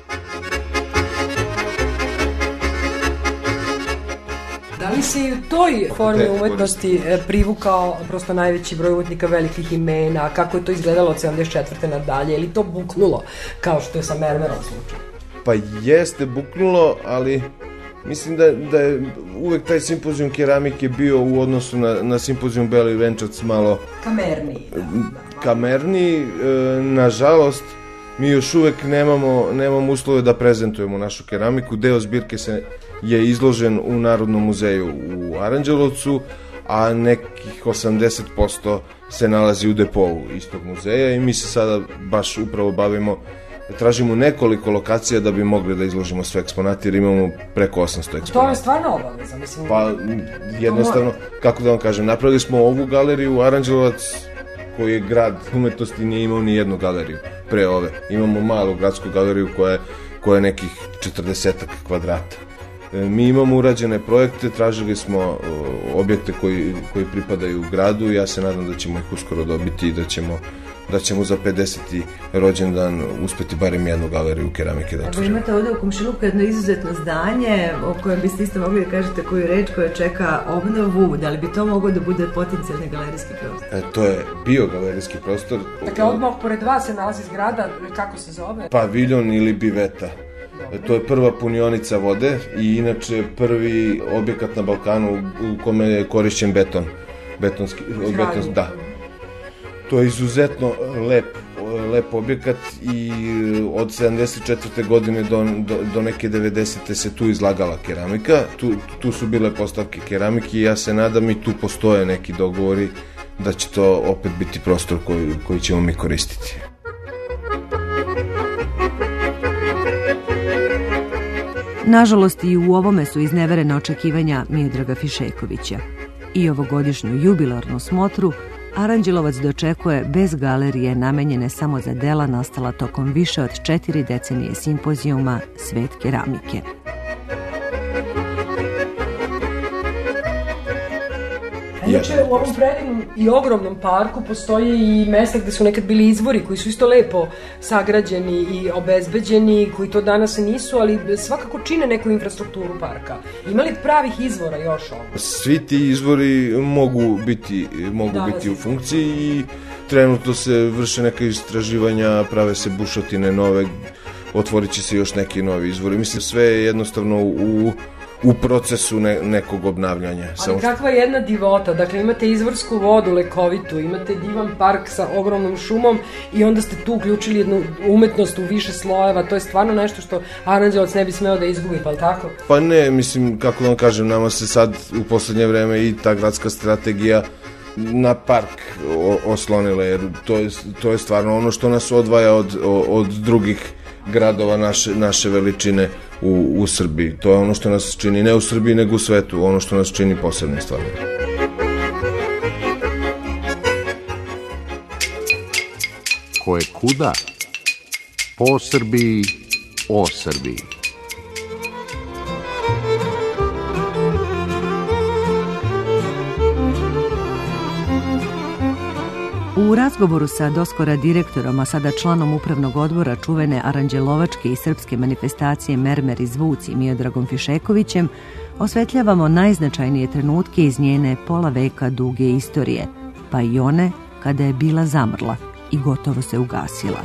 Da li se i u toj formi umetnosti privukao prosto najveći broj umetnika velikih imena? Kako je to izgledalo od 74. nadalje? Je li to buknulo kao što je sa Mermerom slučaj? Pa jeste buknulo, ali mislim da je uvek taj simpozijum keramike bio u odnosu na simpozijum Beli venčac malo kamerniji. Nažalost, mi još uvek nemamo uslove da prezentujemo našu keramiku. Deo zbirke je izložen u Narodnom muzeju u Aranđelovcu, a nekih 80% se nalazi u depovu istog muzeja i mi se sada baš upravo tražimo nekoliko lokacija da bi mogli da izložimo sve eksponate, jer imamo preko 800 eksponata. To je stvarno obaveza, mislim. Pa, jednostavno, kako da vam kažem, napravili smo ovu galeriju Aranđelovac, koji je grad umetnosti, nije imao ni jednu galeriju pre ove. Imamo malu gradsku galeriju koja je nekih 40 kvadrata. Mi imamo urađene projekte, tražili smo objekte koji pripadaju gradu i ja se nadam da ćemo ih uskoro dobiti i da ćemo za 50. rođendan uspeti barem jednu galeriju keramike da otvorimo. Vi imate ovde u komšiluku jedno izuzetno zdanje o kojem biste isto mogli da kažete koju reč koja čeka obnovu, da li bi to moglo da bude potencijalni galerijski prostor? To je bio galerijski prostor. Dakle, odmah pored vas se nalazi zgrada, kako se zove? Paviljon ili biveta. To je prva punionica vode i inače prvi objekat na Balkanu u kome je korišćen beton. Da. To je izuzetno lep objekat i od 74. godine do neke 90. se tu izlagala keramika. Tu su bile postavke keramike i ja se nadam i tu postoje neki dogovori da će to opet biti prostor koji ćemo mi koristiti. Nažalost, i u ovome su izneverena očekivanja Miodraga Fišekovića. I ovogodišnju jubilarnu smotru Aranđelovac dočekuje bez galerije namenjene samo za dela nastala tokom više od 4 decenije simpozijuma Svet keramike. Inače, u ovom predivnom i ogromnom parku postoje i mesta gde su nekad bili izvori koji su isto lepo sagrađeni i obezbeđeni, koji to danas nisu, ali svakako čine neku infrastrukturu parka. Ima li pravih izvora još ovdje? Svi ti izvori mogu biti u funkciji i trenutno se vrše neka istraživanja, prave se bušotine nove, otvorit će se još neki novi izvori. Mislim, sve je jednostavno u procesu nekog obnavljanja. Ali kakva je jedna divota, dakle imate izvorsku vodu lekovitu, imate divan park sa ogromnom šumom i onda ste tu uključili jednu umetnost u više slojeva, to je stvarno nešto što Aranđelovac ne bi smeo da izgubi, pa li tako? Pa ne, mislim, kako da vam kažem, nama se sad u poslednje vreme i ta gradska strategija na park oslonila, jer to je stvarno ono što nas odvaja od drugih gradova naše veličine u Srbiji. To je ono što nas čini, ne u Srbiji, nego u svetu, ono što nas čini posebnim stvarima. Ko je kuda? Po Srbiji, o Srbiji. U U razgovoru sa doskora direktorom, a sada članom upravnog odbora čuvene aranđelovačke i srpske manifestacije Mermer i zvuci Miodragom Fišekovićem, osvetljavamo najznačajnije trenutke iz njene pola veka duge istorije, pa i one kada je bila zamrla i gotovo se ugasila.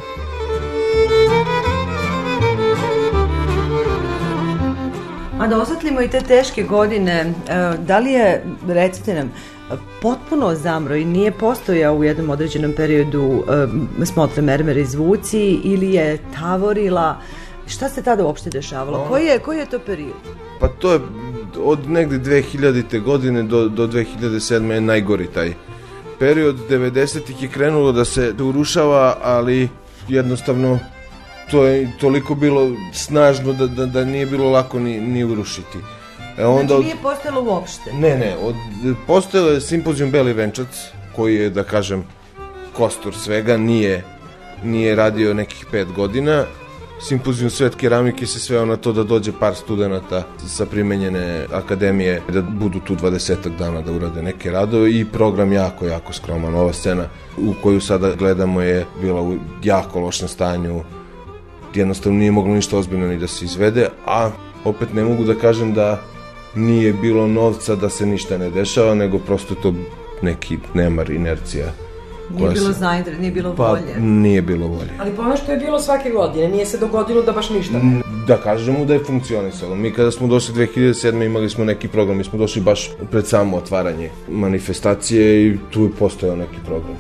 A da osvetlimo i te teške godine, da li je, recite nam, potpuno zamro i nije postojao u jednom određenom periodu smotra Mermer i zvuci ili je tavorila? Šta se tada uopšte dešavalo? Koji je to period? Pa to je od negde 2000. godine do 2007. je najgori taj period. 90-ih je krenulo da se urušava, ali jednostavno to je toliko bilo snažno da nije bilo lako ni urušiti. Znači nije postojalo uopšte? Ne, postojalo je simpozijum Beli venčac, koji je, da kažem, kostur svega, nije radio nekih 5 godina. Simpozijum Svet keramike se sveo na to da dođe par studenata sa primenjene akademije, da budu tu 20 dana da urade neke radove i program jako skroman. Ova scena u koju sada gledamo je bila u jako lošem stanju, jednostavno nije moglo ništa ozbiljno ni da se izvede, a opet ne mogu da kažem da nije bilo novca da se ništa ne dešava, nego prosto to neki nemar, inercija. Nije bilo zainteres, nije bilo volje. Pa nije bilo volje. Ali po ono što je bilo svake godine, nije se dogodilo da baš ništa. Da kažemo da je funkcionisalo. Mi kada smo došli 2007. imali smo neki program, mi smo došli baš pred samo otvaranje manifestacije i tu je postojao neki program.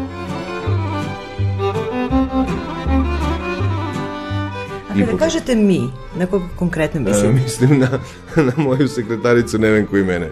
A kada kažete mi, na koga konkretno mislite? Mislim na moju sekretaricu Nevenku i mene.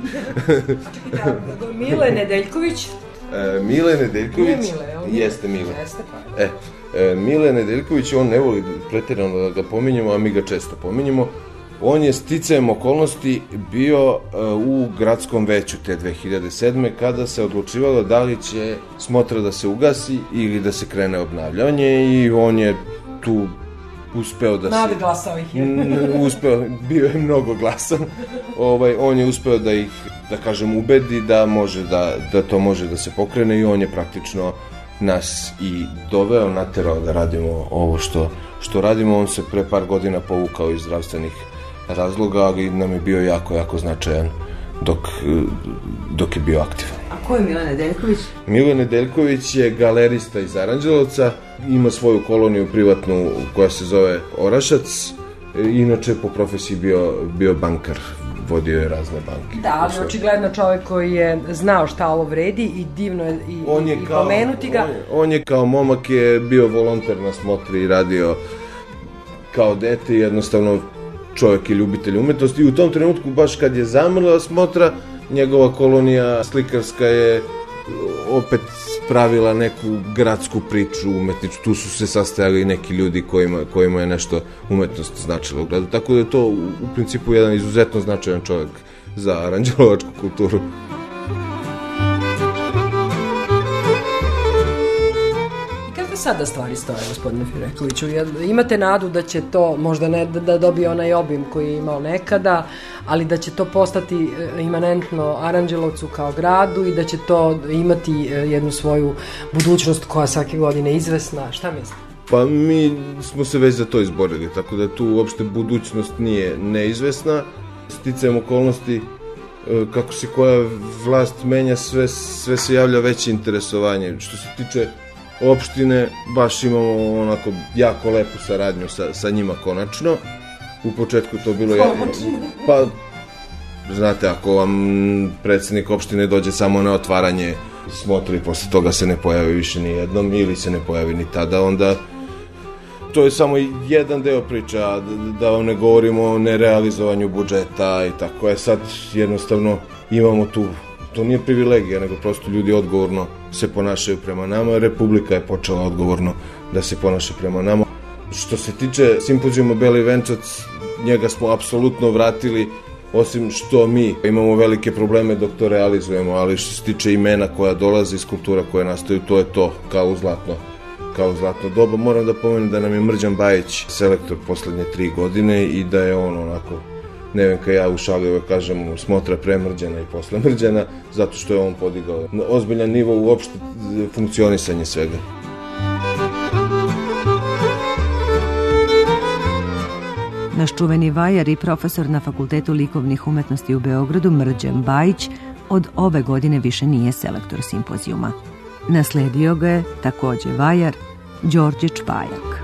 Mile Nedeljković? Mile Nedeljković, jeste Mile. Mile Nedeljković, on ne voli pretjerano da ga pominjemo, a mi ga često pominjemo. On je sticajem okolnosti bio u gradskom veću te 2007. kada se odlučivalo da li će smotra da se ugasi ili da se krene obnavljanje i on je tu uspeo da se... Nadglasao ih je. Bio je mnogo glasan. On je uspeo da ih, da kažem, ubedi da to može da se pokrene i on je praktično nas i doveo, naterao da radimo ovo što radimo. On se pre par godina povukao iz zdravstvenih razloga, ali nam je bio jako značajan dok je bio aktivan. A ko je Mile Nedeljković? Mile Nedeljković je galerista iz Aranđelovca, ima svoju koloniju privatnu koja se zove Orašac, inače po profesiji bio bankar, vodio je razne banke. Da, ali očigledno čovjek koji je znao šta ovo vredi i divno je i pomenuti ga. On je kao momak je bio volonter na smotri i radio kao dete i jednostavno čovjek je ljubitelj umetnosti i u tom trenutku baš kad je zamrla smotra, njegova kolonija slikarska je opet pravila neku gradsku priču umetničku. Tu su se sastajali neki ljudi kojima je nešto umetnost značila u gradu. Tako da je to u principu jedan izuzetno značajan čovjek za aranđelovačku kulturu. Sada stvari stoje, gospodine Firekoviću. Imate nadu da će to, možda ne da dobije onaj obim koji je imao nekada, ali da će to postati imanentno Aranđelovcu kao gradu i da će to imati jednu svoju budućnost koja svake godine izvesna. Šta mislite? Pa mi smo se već za to izborili, tako da tu uopšte budućnost nije neizvesna. Sticajem okolnosti, kako se koja vlast menja, sve se javlja veće interesovanje. Što se tiče opštine, baš imamo onako jako lepu saradnju sa njima konačno. U početku to bilo... Pa, znate, ako vam predsjednik opštine dođe samo na otvaranje smotre i posle toga se ne pojavi više ni jednom ili se ne pojavi ni tada, onda to je samo jedan deo priča, da vam ne govorimo o nerealizovanju budžeta i tako je. Sad jednostavno imamo tu, to nije privilegija, nego prosto ljudi odgovorno se ponašaju prema nama. Republika je počela odgovorno da se ponaša prema nama. Što se tiče simpozijuma Beli venčac, njega smo apsolutno vratili, osim što mi imamo velike probleme dok to realizujemo, ali što se tiče imena koja dolaze iz kultura koje nastaju, to je to, kao u zlatno doba. Moram da pomenem da nam je Mrđan Bajić selektor poslednje 3 godine i da je on onako Nevenka i ja u šali uvek kažemo smotra premrđena i posle mrđena, zato što je on podigao na ozbiljan nivo uopšte funkcionisanje svega. Naš čuveni vajar i profesor na Fakultetu likovnih umetnosti u Beogradu Mrđan Bajić od ove godine više nije selektor simpozijuma. Nasledio ga je takođe vajar Đorđe Čpajak.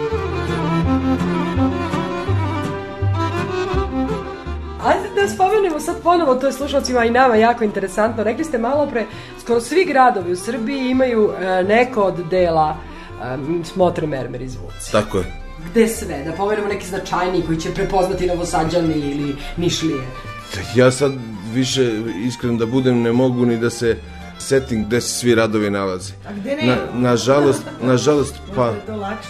Ajde da spomenemo sad ponovo, to je slušalcima i nama jako interesantno. Rekli ste malo pre, skoro svi gradovi u Srbiji imaju neko od dela smotre mermer i zvuci. Tako je. Gde sve? Da pomenemo neki značajniji koji će prepoznati Novosađani ili Nišlije. Ja sad više, iskren da budem, ne mogu ni da se setim gde se svi radovi nalaze. A gde ne? Nažalost, pa... Možda je to lakše.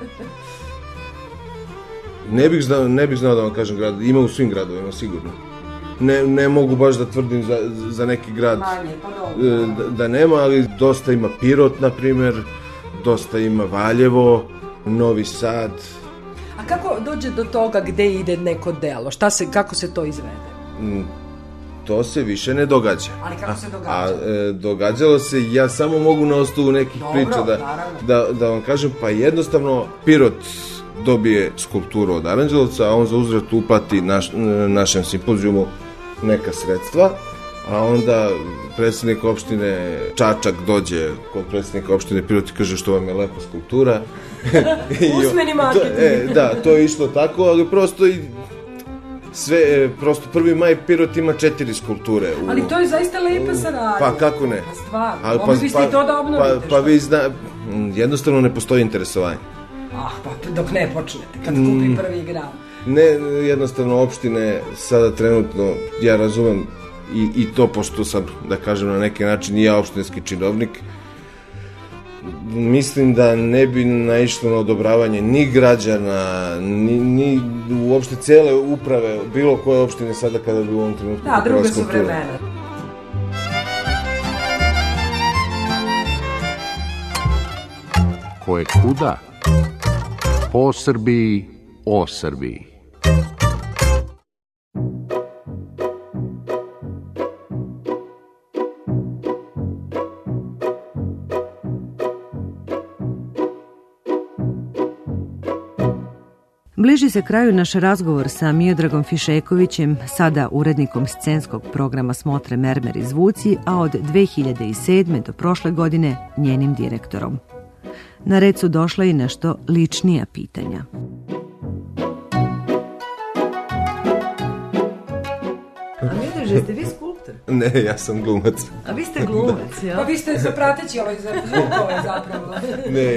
Ne bih znao da vam kažem grad, ima u svim gradovima sigurno. Ne mogu baš da tvrdim za neki grad manje, pa dobro. Da nema, ali dosta ima Pirot, na primer, dosta ima Valjevo, Novi Sad. A kako dođe do toga gde ide neko delo? Kako se to izvede? To se više ne događa. Ali kako se događa? Događalo se, ja samo mogu na osnovu nekih priča da vam kažem, pa jednostavno Pirot dobije skulpturu od Aranđelovca, a on za uzvrat uplati našem simpozijumu neka sredstva, a onda predsjednik opštine Čačak dođe kod predsjednika opštine Pirot i kaže što vam je lepa skulptura. Usmeni marketing. Da, to je išlo tako, ali prosto i sve, prosto 1. maj Pirot ima 4 skulpture. Ali to je zaista lepa saradnja. Pa kako ne? Pa stvarno, mogli biste i to da obnovite. Pa vi jednostavno ne postoji interesovanje. Pa dok ne počnete, kad kupi prvi grad. Ne, jednostavno opštine sada trenutno, ja razumem i to, pošto sam, da kažem na neki način, i ja opštinski činovnik, mislim da ne bi naišlo na odobravanje ni građana, ni uopšte cele uprave, bilo koje opštine sada kada bi u ovom trenutku... Da, druge su vremena. Ko je kuda? Po Srbiji, o Srbiji. Bliži se kraju naš razgovor sa Miodragom Fišekovićem, sada urednikom scenskog programa Smotre mermer i zvuci, a od 2007. do prošle godine njenim direktorom. Na red su došla i nešto ličnija pitanja. A Miodrag, jeste vi skulptor? Ne, ja sam glumac. A vi ste glumac, ja? Pa vi ste zaprateći zvukove zapravo. Ne,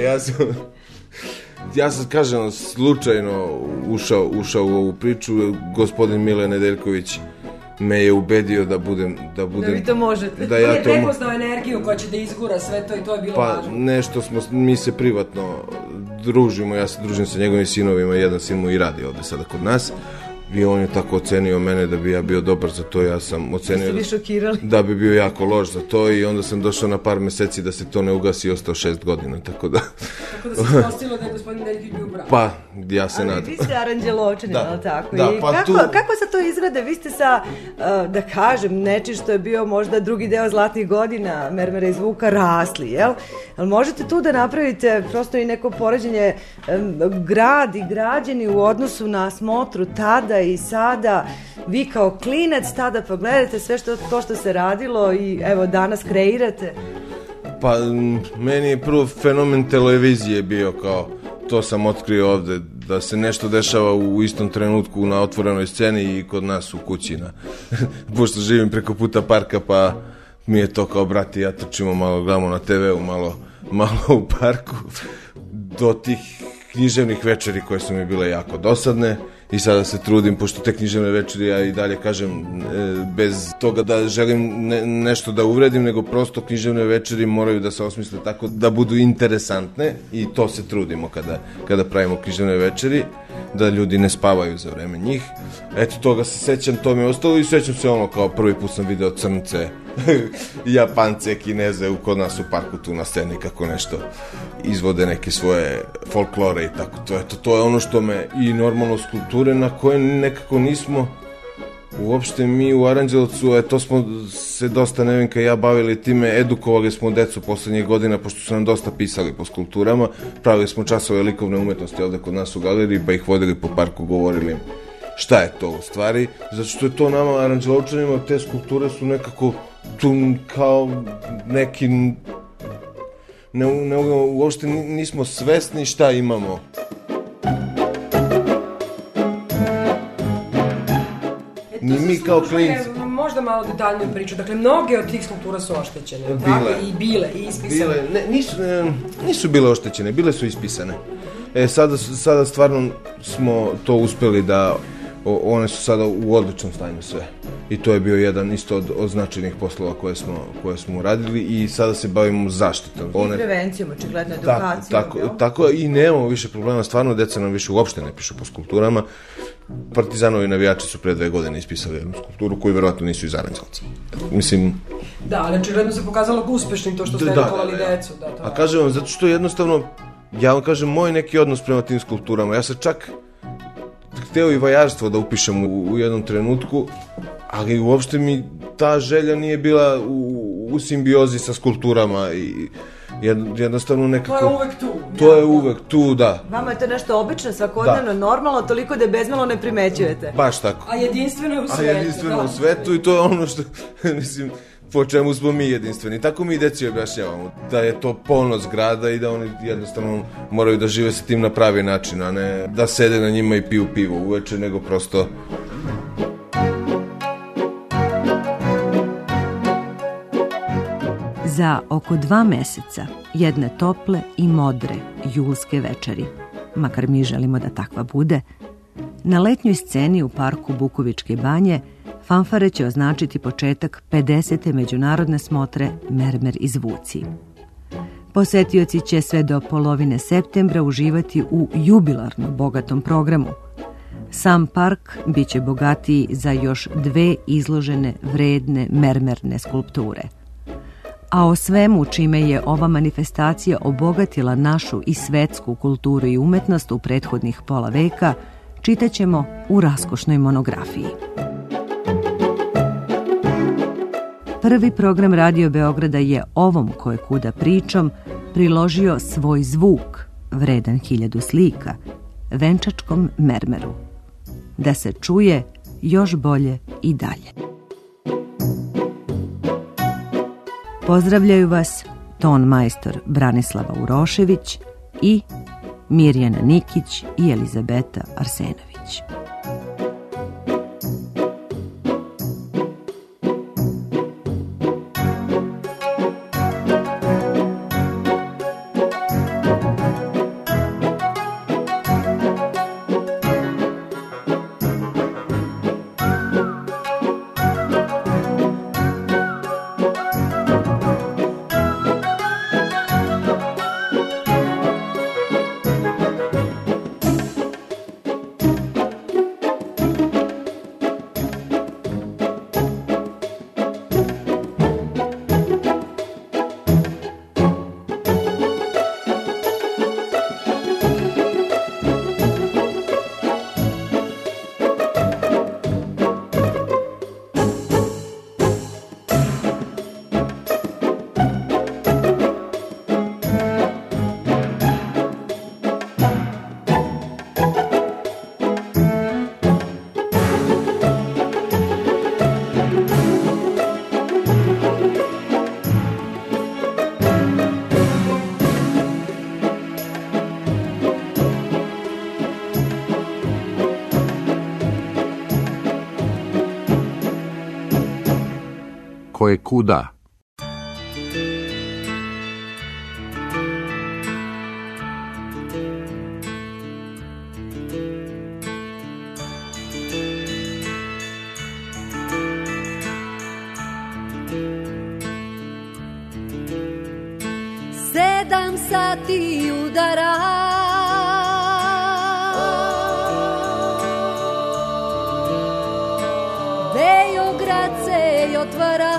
ja sam, kažem, slučajno ušao u ovu priču. Gospodin Mile Nedeljković me je ubedio da budem... Da vi to možete. Da ja je prepoznao energiju koja će da izgura sve to i to je bilo važno. Pa nešto mi se privatno družimo, ja se družim sa njegovim sinovima, jedan sin mu i radi ovde sada kod nas. I on je tako ocenio mene da bi ja bio dobar za to, ja sam ocenio da bi bio jako loš za to i onda sam došao na par meseci da se to ne ugasi i ostao 6 godina, tako da... Tako da se postilo da je gospodin Nedeljković bio bravo. Pa, ja se nadam. Ali vi ste Aranđelovčanin, ali tako? Da, i kako se to izgleda? Vi ste sa, da kažem, nečim što je bio možda drugi deo zlatnih godina mermera i zvuka rasli, jel? Ali možete tu da napravite prosto i neko poređenje grad i građani u odnosu na smotru tada i sada, vi kao klinac tada pogledate sve to što se radilo i evo danas kreirate? Pa meni je prvo fenomen televizije bio kao, to sam otkrio ovde, da se nešto dešava u istom trenutku na otvorenoj sceni i kod nas u kući. Pošto živim preko puta parka, pa mi je to kao brati, ja trčimo malo, gledamo na TV-u, malo u parku, do tih književnih večeri koje su mi bile jako dosadne. I sada se trudim, pošto te književne večeri, ja i dalje kažem, bez toga da želim nešto da uvredim, nego prosto književne večeri moraju da se osmisle tako da budu interesantne i to se trudimo kada pravimo književne večeri, da ljudi ne spavaju za vreme njih. Eto, toga se sećam, to mi je ostalo i sećam se ono kao prvi put sam video crnce, Japance, Kineze kod nas u parku tu na sceni kako nešto izvode neke svoje folklore i tako. To je ono što me, i normalno skulpture na koje nekako nismo Uopšte mi u Aranđelovcu, to smo se dosta Nevenka i ja bavili time, edukovali smo decu poslednjih godina, pošto su nam dosta pisali po skulpturama, pravili smo časove likovne umetnosti ovde kod nas u galeriji, pa ih vodili po parku, govorili im šta je to u stvari, zato što je to nama Aranđelovčanima, te skulpture su nekako tu kao neki, uopšte nismo svesni šta imamo. Ni mi kao klinci. Možda malo detaljniju priču. Dakle, mnoge od tih skulptura su oštećene. Bile i ispisane. Nisu bile oštećene, bile su ispisane. Sada stvarno smo to uspeli da one su sada u odličnom stanju sve. I to je bio jedan isto od značajnih poslova koje smo uradili i sada se bavimo zaštitom. I prevencijom, očigledno edukacijom. Tako i nemamo više problema, stvarno deca nam više uopšte ne pišu po skulpturama. Partizanovi navijači su pre 2 godine ispisali jednu skulpturu koju verovatno nisu iz Aranđelovca. Mislim... Da, ali očigledno se pokazalo uspešnim to što ste edukovali decu. A kažem vam, zato što jednostavno, ja vam kažem, moj neki odnos prema tim skulpturama, ja sam čak hteo i vajarstvo da upišem u jednom trenutku, ali uopšte mi ta želja nije bila u simbiozi sa skulpturama i jednostavno nekako... To je uvek tu. To je uvek tu, da. Vama je to nešto obično, svakodnevno, normalno, toliko da je bezmalo ne primećujete. Baš tako. A jedinstveno je u svetu. A jedinstveno u svetu i to je ono što, mislim, po čemu smo mi jedinstveni. Tako mi i deci objašnjavamo, da je to ponos grada i da oni jednostavno moraju da žive sa tim na pravi način, a ne da sede na njima i piju pivo uveče, nego prosto... Za oko 2 meseca jedne tople i modre julske večeri, makar mi želimo da takva bude, na letnjoj sceni u parku Bukovičke banje fanfare će označiti početak 50. međunarodne smotre Mermer i zvuci. Posetioci će sve do polovine septembra uživati u jubilarno bogatom programu. Sam park biće bogatiji za još 2 izložene vredne mermerne skulpture. A o svemu čime je ova manifestacija obogatila našu i svetsku kulturu i umetnost u prethodnih pola veka, čitaćemo u raskošnoj monografiji. Prvi program Radio Beograda je ovom kojekuda pričom priložio svoj zvuk, vredan 1000 slika, venčačkom mermeru. Da se čuje još bolje i dalje. Pozdravljaju vas ton majstor Branislava Urošević i Mirjana Nikić i Elizabeta Arsenović. Koje kuda. Sedam sati udara, Beograd se otvara,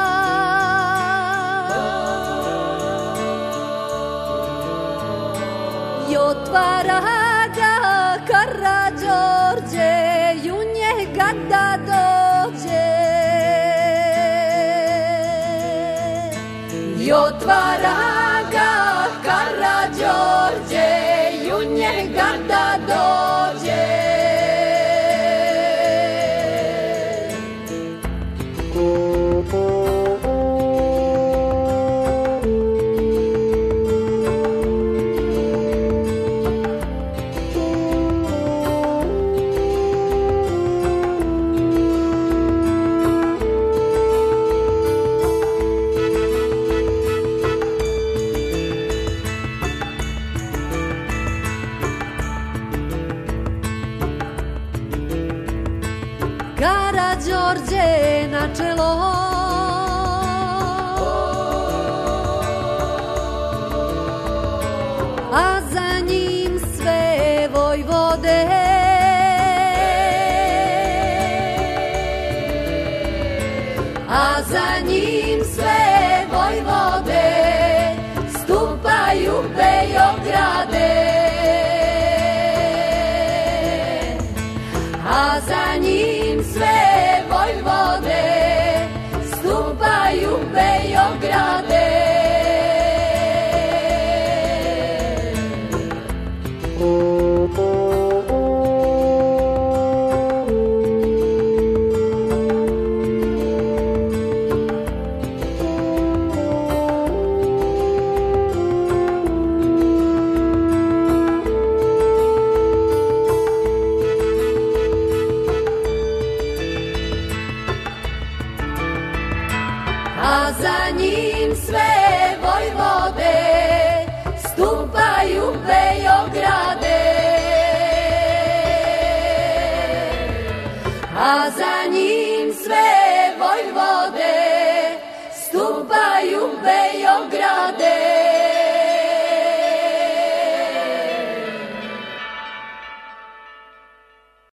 i otvara ga Karađorđe, ju njega da do i otvara ga Karađorđe i u njega da dođe. Karađorđe na čelo, a za njim sve vojvode. A za njim sve vojvode stupaju Beograde. A za njim sve vojvode stupaju Beograde. A za njim sve